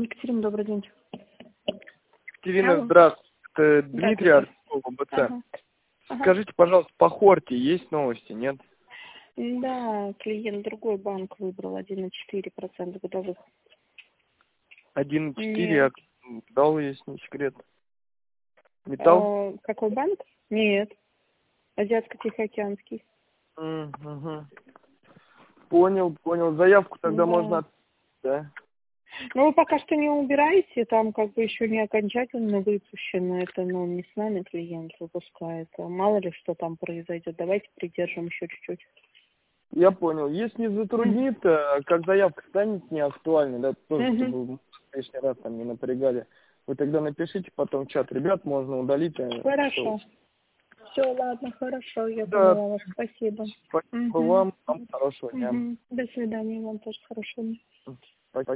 Екатерина, добрый день. Екатерина, Алло. здравствуйте. Это Дмитрий Здравствуйте. Арцов, ОБЦ. Ага. Скажите, пожалуйста, по Хорте есть новости, нет? Да, клиент другой банк выбрал 1,4% годовых. 1,4, я Нет. дал, если не секрет. Металл? Какой банк? Нет. Азиатско-Тихоокеанский. Угу. Понял. Заявку тогда Да. можно да? Ну, вы пока что не убираете, там как бы еще не окончательно выпущено. Это, не с нами клиент выпускает. Мало ли, что там произойдет. Давайте придержим еще чуть-чуть. Я понял. Если не затруднит, как заявка станет неактуальной, да, тоже, чтобы лишний раз там не напрягали, вы тогда напишите потом в чат. Ребят, можно удалить. Хорошо. Все, ладно, хорошо, я Да, поняла вас. Спасибо. спасибо вам хорошего дня. До свидания, вам тоже хорошего дня.